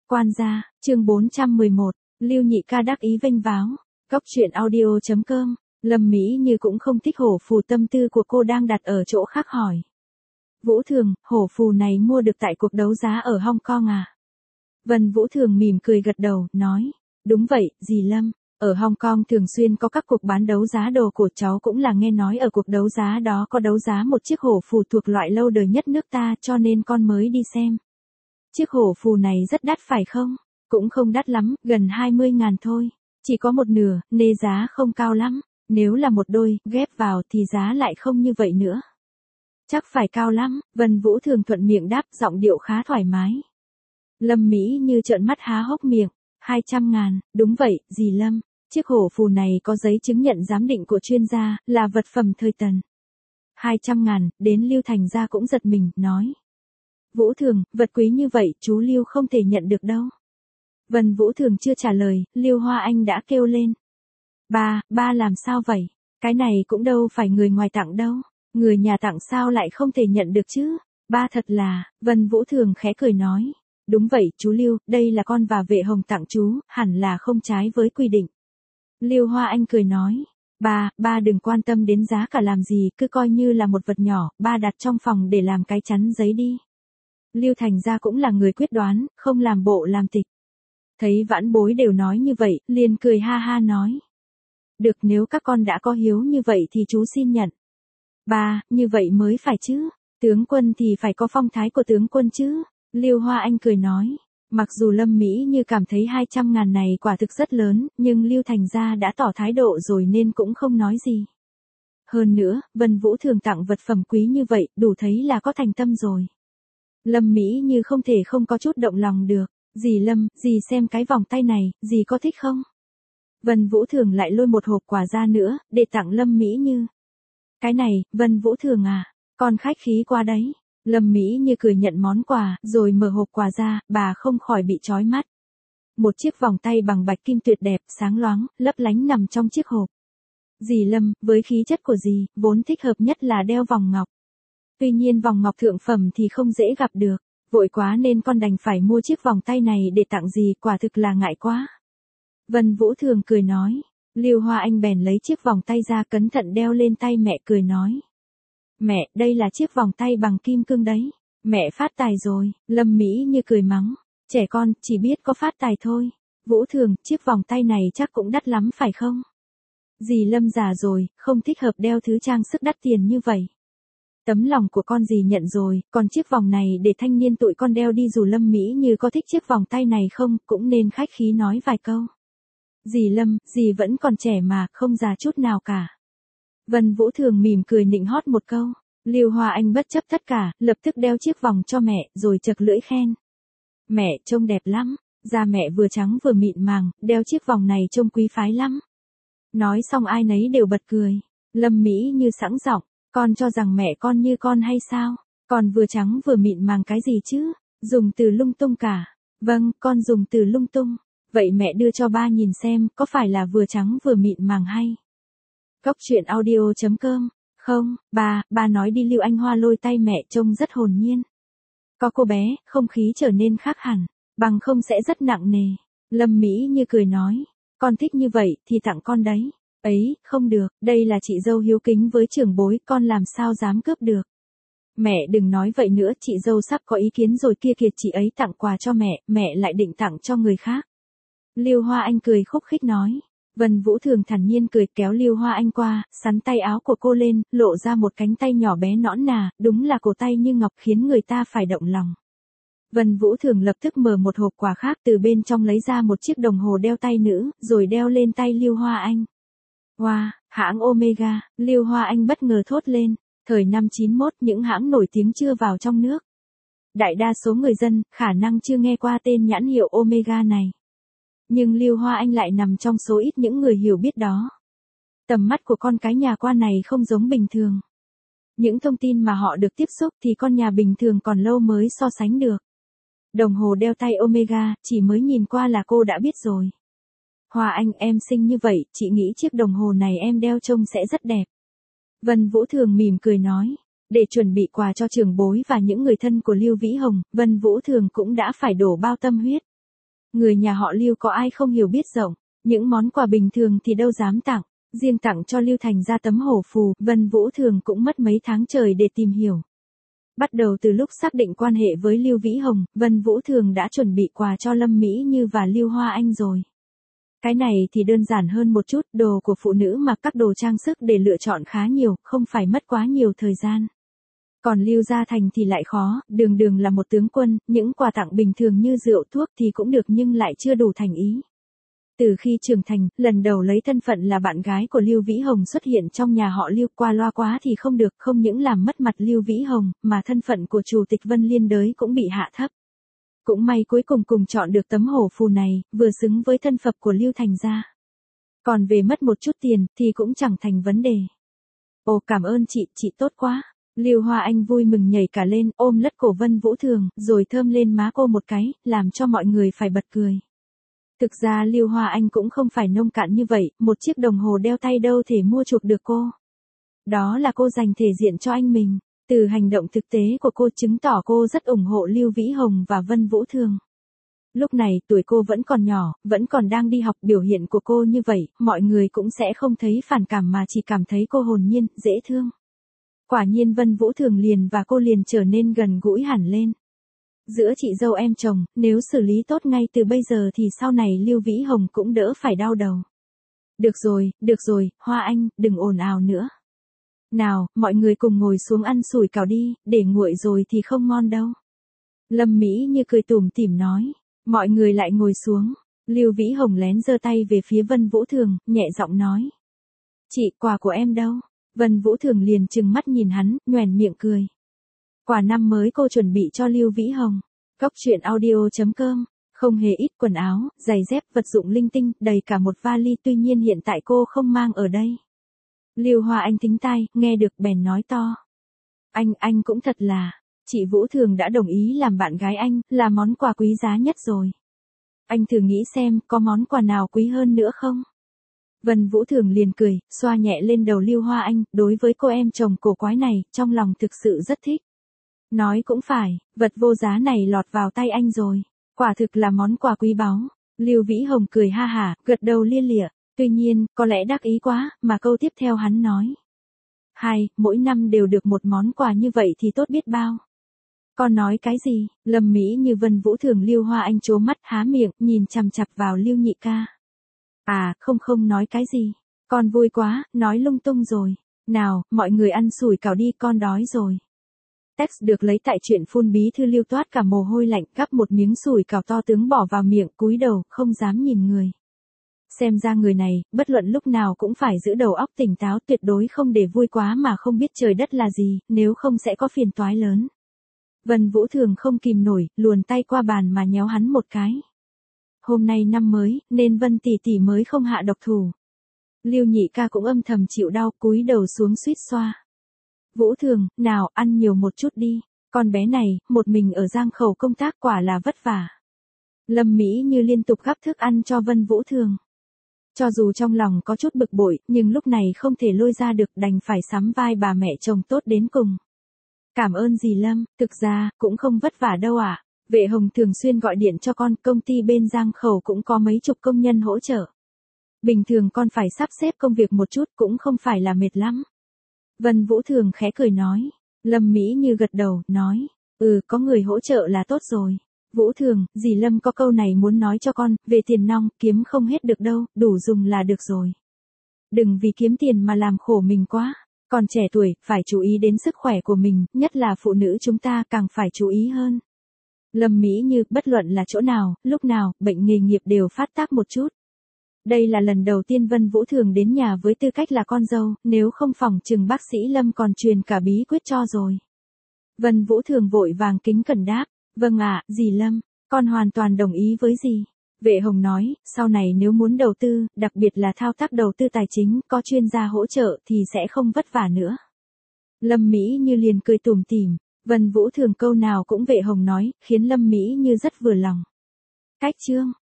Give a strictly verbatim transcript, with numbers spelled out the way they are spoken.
Quan gia, chương bốn trăm mười một, Lưu Nhị ca đắc ý vênh váo. Góc truyện audio chấm com. Lâm Mỹ Như cũng không thích hổ phù, tâm tư của cô đang đặt ở chỗ khác hỏi. Vũ Thường, hổ phù này mua được tại cuộc đấu giá ở Hong Kong à? Vân Vũ Thường mỉm cười gật đầu, nói. Đúng vậy, dì Lâm. Ở Hong Kong thường xuyên có các cuộc bán đấu giá đồ cổ, cháu cũng là nghe nói ở cuộc đấu giá đó có đấu giá một chiếc hổ phù thuộc loại lâu đời nhất nước ta, cho nên con mới đi xem. Chiếc hổ phù này rất đắt phải không? Cũng không đắt lắm, gần hai mươi ngàn thôi. Chỉ có một nửa, nên giá không cao lắm. Nếu là một đôi, ghép vào thì giá lại không như vậy nữa. Chắc phải cao lắm, Vân Vũ Thường thuận miệng đáp, giọng điệu khá thoải mái. Lâm Mỹ Như trợn mắt há hốc miệng. hai trăm ngàn, đúng vậy, dì Lâm. Chiếc hổ phù này có giấy chứng nhận giám định của chuyên gia, là vật phẩm thời Tần. hai trăm ngàn, đến Lưu Thành gia cũng giật mình, nói. Vũ Thường, vật quý như vậy, chú Lưu không thể nhận được đâu. Vân Vũ Thường chưa trả lời, Lưu Hoa Anh đã kêu lên. Ba, ba làm sao vậy? Cái này cũng đâu phải người ngoài tặng đâu. Người nhà tặng sao lại không thể nhận được chứ? Ba thật là, Vân Vũ Thường khẽ cười nói. Đúng vậy, chú Lưu, đây là con và vệ hồng tặng chú, hẳn là không trái với quy định. Lưu Hoa Anh cười nói. Ba, ba đừng quan tâm đến giá cả làm gì, cứ coi như là một vật nhỏ, ba đặt trong phòng để làm cái chắn giấy đi. Lưu Thành gia cũng là người quyết đoán, không làm bộ làm tịch. Thấy vãn bối đều nói như vậy, liền cười ha ha nói. Được, nếu các con đã có hiếu như vậy thì chú xin nhận. Ba, như vậy mới phải chứ. Tướng quân thì phải có phong thái của tướng quân chứ. Lưu Hoa Anh cười nói. Mặc dù Lâm Mỹ Như cảm thấy hai trăm ngàn này quả thực rất lớn, nhưng Lưu Thành gia đã tỏ thái độ rồi nên cũng không nói gì. Hơn nữa, Vân Vũ Thường tặng vật phẩm quý như vậy, đủ thấy là có thành tâm rồi. Lâm Mỹ Như không thể không có chút động lòng được. Dì Lâm, dì xem cái vòng tay này, dì có thích không? Vân Vũ Thường lại lôi một hộp quà ra nữa, để tặng Lâm Mỹ Như. Cái này, Vân Vũ Thường à, con khách khí qua đấy. Lâm Mỹ Như cười nhận món quà, rồi mở hộp quà ra, bà không khỏi bị chói mắt. Một chiếc vòng tay bằng bạch kim tuyệt đẹp, sáng loáng, lấp lánh nằm trong chiếc hộp. Dì Lâm, với khí chất của dì, vốn thích hợp nhất là đeo vòng ngọc. Tuy nhiên vòng ngọc thượng phẩm thì không dễ gặp được. Vội quá nên con đành phải mua chiếc vòng tay này để tặng dì, quả thực là ngại quá. Vân Vũ Thường cười nói. Lưu Hoa Anh bèn lấy chiếc vòng tay ra cẩn thận đeo lên tay mẹ, cười nói. Mẹ, đây là chiếc vòng tay bằng kim cương đấy. Mẹ phát tài rồi. Lâm Mỹ Như cười mắng. Trẻ con, chỉ biết có phát tài thôi. Vũ Thường, chiếc vòng tay này chắc cũng đắt lắm phải không? Dì Lâm già rồi, không thích hợp đeo thứ trang sức đắt tiền như vậy. Tấm lòng của con dì nhận rồi, còn chiếc vòng này để thanh niên tụi con đeo đi, dù Lâm Mỹ Như có thích chiếc vòng tay này không, cũng nên khách khí nói vài câu. Dì Lâm, dì vẫn còn trẻ mà, không già chút nào cả. Vân Vũ Thường mỉm cười nịnh hót một câu. Lưu Hoa Anh bất chấp tất cả, lập tức đeo chiếc vòng cho mẹ, rồi chật lưỡi khen. Mẹ, trông đẹp lắm, da mẹ vừa trắng vừa mịn màng, đeo chiếc vòng này trông quý phái lắm. Nói xong ai nấy đều bật cười. Lâm Mỹ Như sẵn giọng. Con cho rằng mẹ con như con hay sao? Còn vừa trắng vừa mịn màng cái gì chứ? Dùng từ lung tung cả. Vâng, con dùng từ lung tung. Vậy mẹ đưa cho ba nhìn xem, có phải là vừa trắng vừa mịn màng hay? Góc truyện audio chấm com. Không, ba, ba nói đi. Lưu Anh Hoa lôi tay mẹ trông rất hồn nhiên. Có cô bé, không khí trở nên khác hẳn. Bằng không sẽ rất nặng nề. Lâm Mỹ Như cười nói. Con thích như vậy thì tặng con đấy. Ấy, không được, đây là chị dâu hiếu kính với trưởng bối, con làm sao dám cướp được. Mẹ đừng nói vậy nữa, chị dâu sắp có ý kiến rồi kia kìa, chị ấy tặng quà cho mẹ, mẹ lại định tặng cho người khác. Lưu Hoa Anh cười khúc khích nói. Vân Vũ Thường thản nhiên cười, kéo Lưu Hoa Anh qua, sắn tay áo của cô lên, lộ ra một cánh tay nhỏ bé nõn nà, đúng là cổ tay như ngọc, khiến người ta phải động lòng. Vân Vũ Thường lập tức mở một hộp quà khác, từ bên trong lấy ra một chiếc đồng hồ đeo tay nữ, rồi đeo lên tay Lưu Hoa Anh. Wow, hãng Omega, Lưu Hoa Anh bất ngờ thốt lên. Thời năm chín mốt, những hãng nổi tiếng chưa vào trong nước. Đại đa số người dân, khả năng chưa nghe qua tên nhãn hiệu Omega này. Nhưng Lưu Hoa Anh lại nằm trong số ít những người hiểu biết đó. Tầm mắt của con cái nhà quan này không giống bình thường. Những thông tin mà họ được tiếp xúc thì con nhà bình thường còn lâu mới so sánh được. Đồng hồ đeo tay Omega, chỉ mới nhìn qua là cô đã biết rồi. Hoa Anh, em xinh như vậy, chị nghĩ chiếc đồng hồ này em đeo trông sẽ rất đẹp. Vân Vũ Thường mỉm cười nói. Để chuẩn bị quà cho trưởng bối và những người thân của Lưu Vĩ Hồng, Vân Vũ Thường cũng đã phải đổ bao tâm huyết. Người nhà họ Lưu có ai không hiểu biết rộng, những món quà bình thường thì đâu dám tặng, riêng tặng cho Lưu Thành ra tấm hổ phù, Vân Vũ Thường cũng mất mấy tháng trời để tìm hiểu. Bắt đầu từ lúc xác định quan hệ với Lưu Vĩ Hồng, Vân Vũ Thường đã chuẩn bị quà cho Lâm Mỹ Như và Lưu Hoa Anh rồi. Cái này thì đơn giản hơn một chút, đồ của phụ nữ mặc các đồ trang sức để lựa chọn khá nhiều, không phải mất quá nhiều thời gian. Còn Lưu Gia Thành thì lại khó, đường đường là một tướng quân, những quà tặng bình thường như rượu thuốc thì cũng được nhưng lại chưa đủ thành ý. Từ khi trưởng thành, lần đầu lấy thân phận là bạn gái của Lưu Vĩ Hồng xuất hiện trong nhà họ Lưu, qua loa quá thì không được, không những làm mất mặt Lưu Vĩ Hồng, mà thân phận của chủ tịch Vân Liên Đới cũng bị hạ thấp. Cũng may cuối cùng cùng chọn được tấm hổ phù này, vừa xứng với thân phận của Lưu Thành gia. Còn về mất một chút tiền, thì cũng chẳng thành vấn đề. Ồ, cảm ơn chị, chị tốt quá. Lưu Hoa Anh vui mừng nhảy cả lên, ôm lất cổ Vân Vũ Thường, rồi thơm lên má cô một cái, làm cho mọi người phải bật cười. Thực ra Lưu Hoa Anh cũng không phải nông cạn như vậy, một chiếc đồng hồ đeo tay đâu thể mua chuộc được cô. Đó là cô dành thể diện cho anh mình. Từ hành động thực tế của cô chứng tỏ cô rất ủng hộ Lưu Vĩ Hồng và Vân Vũ Thường. Lúc này tuổi cô vẫn còn nhỏ, vẫn còn đang đi học, biểu hiện của cô như vậy, mọi người cũng sẽ không thấy phản cảm mà chỉ cảm thấy cô hồn nhiên, dễ thương. Quả nhiên Vân Vũ Thường liền và cô liền trở nên gần gũi hẳn lên. Giữa chị dâu em chồng, nếu xử lý tốt ngay từ bây giờ thì sau này Lưu Vĩ Hồng cũng đỡ phải đau đầu. Được rồi, được rồi, Hoa Anh, đừng ồn ào nữa. Nào, mọi người cùng ngồi xuống ăn sủi cảo đi, để nguội rồi thì không ngon đâu. Lâm Mỹ Như cười tủm tỉm nói. Mọi người lại ngồi xuống. Lưu Vĩ Hồng lén giơ tay về phía Vân Vũ Thường, nhẹ giọng nói. Chị, quà của em đâu? Vân Vũ Thường liền trừng mắt nhìn hắn, nhoẻn miệng cười. Quà năm mới cô chuẩn bị cho Lưu Vĩ Hồng. Góc truyện audio chấm com. Không hề ít quần áo, giày dép, vật dụng linh tinh, đầy cả một vali, tuy nhiên hiện tại cô không mang ở đây. Lưu Hoa Anh thính tai, nghe được bèn nói to. Anh, anh cũng thật là, chị Vũ Thường đã đồng ý làm bạn gái anh, là món quà quý giá nhất rồi. Anh thử nghĩ xem, có món quà nào quý hơn nữa không? Vân Vũ Thường liền cười, xoa nhẹ lên đầu Lưu Hoa Anh, đối với cô em chồng cổ quái này, trong lòng thực sự rất thích. Nói cũng phải, vật vô giá này lọt vào tay anh rồi. Quả thực là món quà quý báu. Lưu Vĩ Hồng cười ha hả, gật đầu lia lịa. Tuy nhiên, có lẽ đắc ý quá, mà câu tiếp theo hắn nói. Hai, mỗi năm đều được một món quà như vậy thì tốt biết bao. Con nói cái gì? Lâm Mỹ Như Vân Vũ Thường Lưu Hoa Anh trố mắt há miệng, nhìn chằm chằm vào Lưu nhị ca. À, không không nói cái gì. Con vui quá, nói lung tung rồi. Nào, mọi người ăn sủi cảo đi, con đói rồi. Text được lấy tại truyện phun bí thư Lưu toát cả mồ hôi lạnh, gắp một miếng sủi cảo to tướng bỏ vào miệng, cúi đầu, không dám nhìn người. Xem ra người này, bất luận lúc nào cũng phải giữ đầu óc tỉnh táo, tuyệt đối không để vui quá mà không biết trời đất là gì, nếu không sẽ có phiền toái lớn. Vân Vũ Thường không kìm nổi, luồn tay qua bàn mà nhéo hắn một cái. Hôm nay năm mới, nên Vân tỷ tỷ mới không hạ độc thủ. Lưu nhị ca cũng âm thầm chịu đau, cúi đầu xuống suýt xoa. Vũ Thường, nào, ăn nhiều một chút đi. Con bé này, một mình ở Giang Khẩu công tác quả là vất vả. Lâm Mỹ Như liên tục gắp thức ăn cho Vân Vũ Thường. Cho dù trong lòng có chút bực bội, nhưng lúc này không thể lôi ra được, đành phải sắm vai bà mẹ chồng tốt đến cùng. Cảm ơn dì Lâm, thực ra, cũng không vất vả đâu ạ. À. Vệ Hồng thường xuyên gọi điện cho con, công ty bên Giang Khẩu cũng có mấy chục công nhân hỗ trợ. Bình thường con phải sắp xếp công việc một chút cũng không phải là mệt lắm. Vân Vũ Thường khẽ cười nói. Lâm Mỹ Như gật đầu, nói. Ừ, có người hỗ trợ là tốt rồi. Vũ Thường, dì Lâm có câu này muốn nói cho con, về tiền nong, kiếm không hết được đâu, đủ dùng là được rồi. Đừng vì kiếm tiền mà làm khổ mình quá. Còn trẻ tuổi, phải chú ý đến sức khỏe của mình, nhất là phụ nữ chúng ta càng phải chú ý hơn. Lâm Mỹ Như, bất luận là chỗ nào, lúc nào, bệnh nghề nghiệp đều phát tác một chút. Đây là lần đầu tiên Vân Vũ Thường đến nhà với tư cách là con dâu, nếu không phòng chừng bác sĩ Lâm còn truyền cả bí quyết cho rồi. Vân Vũ Thường vội vàng kính cẩn đáp, vâng ạ, dì Lâm, con hoàn toàn đồng ý với dì. Vệ Hồng nói, sau này nếu muốn đầu tư, đặc biệt là thao tác đầu tư tài chính, có chuyên gia hỗ trợ thì sẽ không vất vả nữa. Lâm Mỹ Như liền cười tủm tỉm, Vân Vũ Thường câu nào cũng Vệ Hồng nói, khiến Lâm Mỹ Như rất vừa lòng. Cách chương